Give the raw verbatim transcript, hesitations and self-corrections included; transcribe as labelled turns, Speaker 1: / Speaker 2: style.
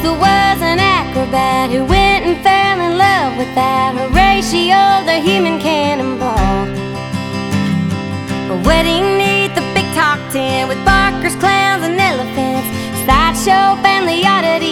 Speaker 1: who was an acrobat, who went and fell in love with that Horatio, the human cannonball. A wedding neath the big top ten with barkers, clowns, and elephants, sideshow, family oddity,